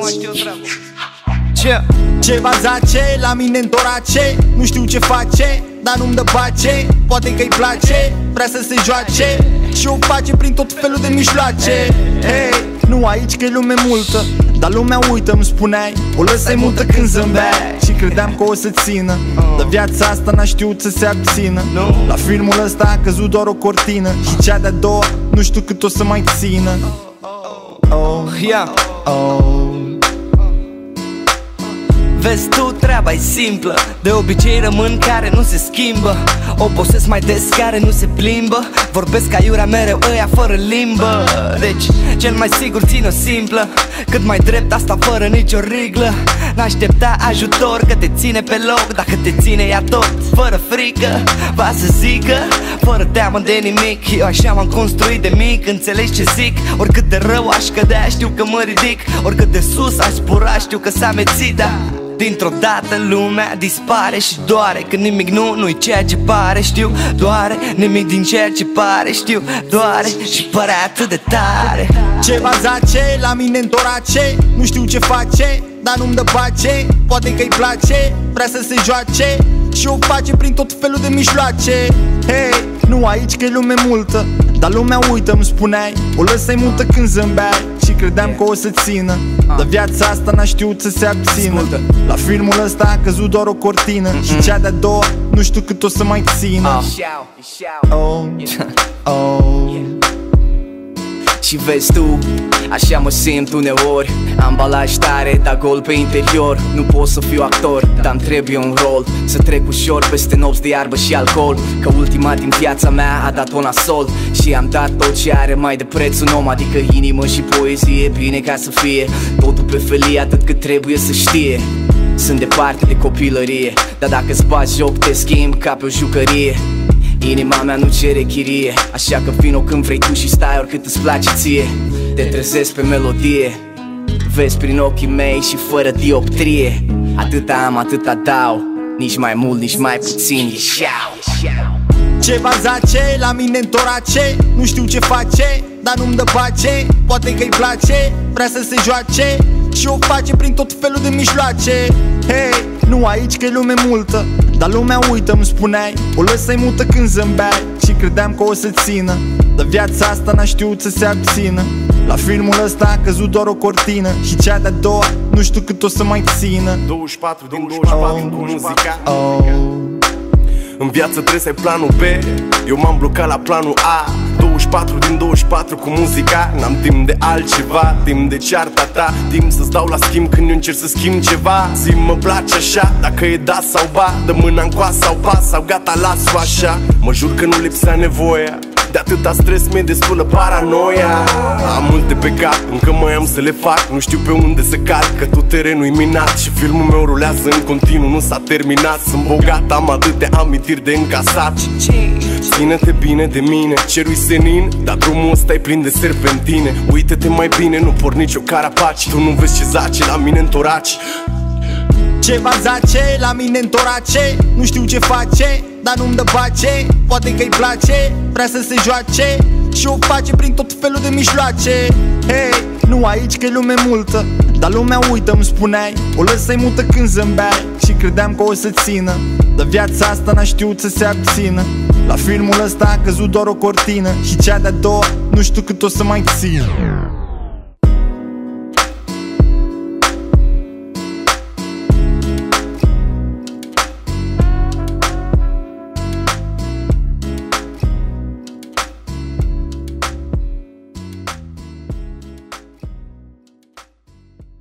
Ceva zace, la mine în torace. Nu știu ce face, dar nu-mi dă pace. Poate că-i place, vrea să se joace și o face prin tot felul de mijloace. Hei, nu aici că e lume multă, dar lumea uită, îmi spuneai, o lăsai multă când zâmbeai. Și credeam că o să țină, dar viața asta n-a știut să se abțină. La filmul ăsta a căzut doar o cortină și cea de-a doua nu știu cât o să mai țină. Vezi tu, treaba-i simplă. De obicei rămân care nu se schimbă. Obosesc mai des care nu se plimbă. Vorbesc aiurea mereu ăia fără limbă. Deci, cel mai sigur țin-o simplă. Cât mai drept, asta fără nicio riglă. N-aștepta ajutor că te ține pe loc. Dacă te ține ea tot, fără frică, va să zică, fără teamă de nimic. Eu așa m-am construit de mic, înțelegi ce zic? Oricât de rău aș cădea, știu că mă ridic. Oricât de sus aș zbura, știu că s-a amețit, da. Dintr-o dată lumea dispare și doare că nimic nu-i ceea ce pare, știu. Doare nimic din ceea ce pare, știu. Doare și pare atât de tare. Ceva zace, la mine în torace. Nu știu ce face, dar nu-mi dă pace. Poate că-i place, vrea să se joace și o face prin tot felul de mijloace. Hei, nu aici că e lume multă, dar lumea uită, îmi spuneai, o lăsai multă când zâmbeai. Și credeam că o să țină, dar viața asta n-a știut să se abțină. La filmul ăsta a căzut doar o cortină și cea de-a doua nu știu cât o să mai țină. Și vezi tu, așa mă simt uneori. Ambalaj tare, dar gol pe interior. Nu pot să fiu actor, dar-mi trebuie un rol. Să trec ușor peste nopți de iarbă și alcool. Că ultima din viața mea a dat-o nasol. Și am dat tot ce are mai de preț un om. Adică inimă și poezie, bine ca să fie totul pe felie, atât cât trebuie să știe. Sunt departe de copilărie, dar dacă-ți bagi joc te schimb ca pe o jucărie. Inima mea nu cere chirie, așa că vino când vrei tu și stai oricât îți place ție. Te trezesc pe melodie, vezi prin ochii mei și fără dioptrie. Atâta am, atâta dau, nici mai mult, nici mai puțin, e șau. Ceva zace, la mine în torace. Nu știu ce face, dar nu-mi dă pace. Poate că-i place, vrea să se joace și o face prin tot felul de mijloace. Hei, nu aici că e lume multă, dar lumea uită, îmi spuneai, o lăsai multă când zâmbeai. Și credeam că o să țină, dar viața asta n-a știut să se abțină. La filmul ăsta a căzut doar o cortină și cea de-a doua nu știu cât o să mai țină. 24 din 24 cu muzica. În viață trebuie să ai planul B, eu m-am blocat la planul A. 24 din 24 cu muzica. N-am timp de altceva, timp de cearta ta, timp să-ți dau la schimb când eu încerc să schimb ceva. Zi-mi mă place așa, dacă e da sau ba, dă mâna în coas sau pas sau gata las-o așa. Mă jur că nu lipsea nevoia, de atâta stres mi-e destulă paranoia. Am multe pe cap, încă mai am să le fac. Nu știu pe unde să cad, că tot terenul-i minat și filmul meu rulează în continuu, nu s-a terminat. Sunt bogat, am atâtea amintiri de încasat. Ține-te bine de mine, cerul-i senin, dar drumul ăsta e plin de serpentine. Uită-te mai bine, nu porni nicio carapaci. Tu nu vezi ce zace la mine în toraci. Ceva zace, la mine în torace. Nu știu ce face, dar nu-mi dă pace. Poate că-i place, vrea să se joace și o face prin tot felul de mijloace. Hei, nu aici că e lume multă, dar lumea uită, îmi spuneai, o lăsai multă când zâmbeai. Și credeam că o să țină, dar viața asta n-a știut să se abțină. La filmul ăsta a căzut doar o cortină și cea de-a doua nu știu cât o să mai țină.